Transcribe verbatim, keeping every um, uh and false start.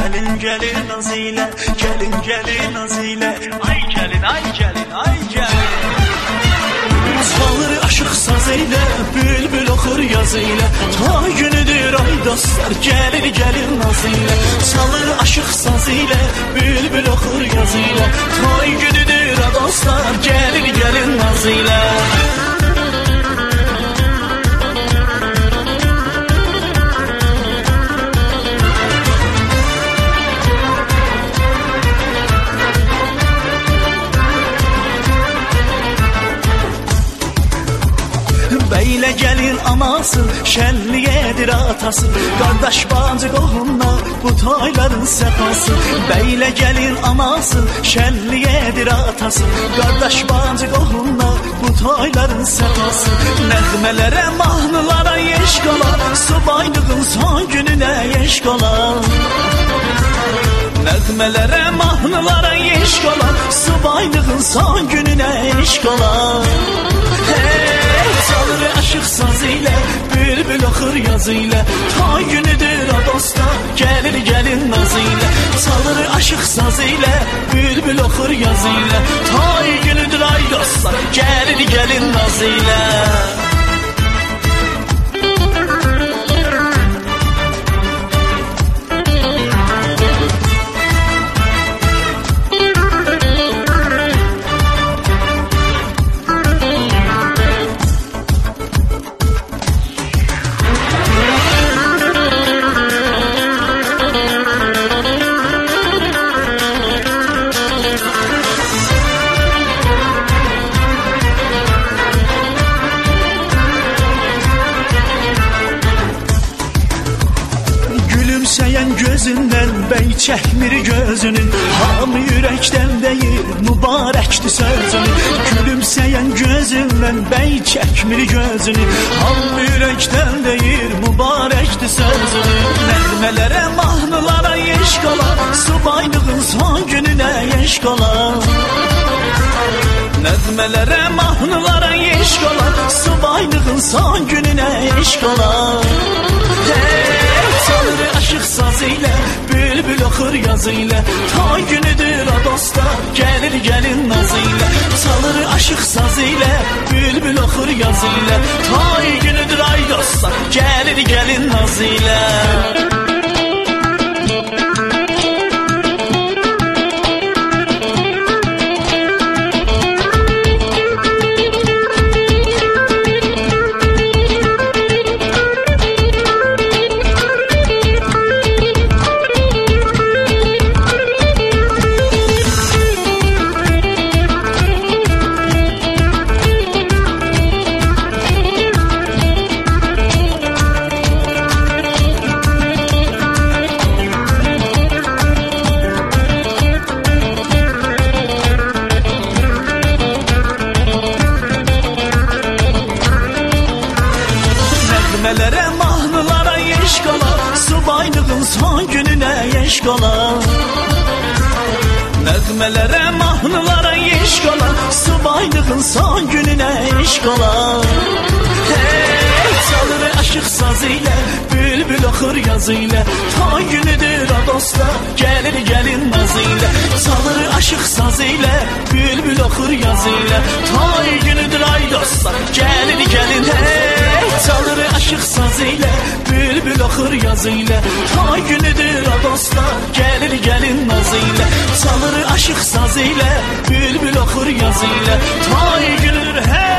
Gelin gelin naz ile, gelin gelin naz ile. Ay gelin ay gelin ay gelin. Çalır aşık saz ile, bülbül okur yaz ile. Ta günüdür ay dostlar, gelin gelin naz ile. Çalır aşık saz ile, bülbül okur yaz ile. Ta günüdür ay dostlar, gelin gelin naz ile. Beyle gelin anası, şenliyedir atası. Kardeş bacı qohumla bu toyların sefası. Beyle gelin anası, şenliyedir atası. Kardeş bacı qohumla bu toyların sefası. Nəğmələrə, mahnılara yeş qalar, subaylığın son gününə yeş qalar. Nəğmələrə, mahnılara yeş qalar, subaylığın son gününə yeş qalar. Hey! Çalır aşık saz ile, bülbül okur yaz ile. Ta günüdür o dostlar, gelir gelin naz ile. Çalır aşık saz ile, bülbül okur yaz ile. Ta günüdür ay dostlar, gelir gelin naz ile. Gülümseyen gözünden bey çekmir gözünün. Hamı yürekten değil mübarekti sözünün. Gülümseyen gözünden bey çekmir gözünün. Hamı yürekten değil mübarekti sözünün. Nəğmələrə, mahnılara yeş qalar, subaylığın son gününə yeş qalar. Nəğmələrə, mahnılara yeş qalar, subaylığın son gününə yeş qalar. Hey! Çalır aşık saz ile, bülbül okur yaz ile. Ta günüdür o dostlar, gelir gelin naz ile. Çalır aşık saz ile, bülbül okur yaz ile. Ta günüdür ay dostlar, gelir gelin naz ile. Nəğmələrə, mahnılara yeş qalar, subaylığın son gününə yeş qalar. Nəğmələrə, mahnılara yeş qalar, subaylığın son gününə yeş qalar. Hey! Çalır aşık saz ile, bülbül okur yaz ile. Ta günüdür o dostlar, gelir gelin naz ile. Çalır aşık saz ile, bülbül okur yaz ile. Ta günüdür ay dostlar, gelir gelin. Hey! Çalır aşık saz ile, bülbül okur yaz ile. Ta günüdür o dostlar, gelir gelin naz ile. Çalır aşık saz ile, bülbül okur yaz ile. Ta günüdür hey!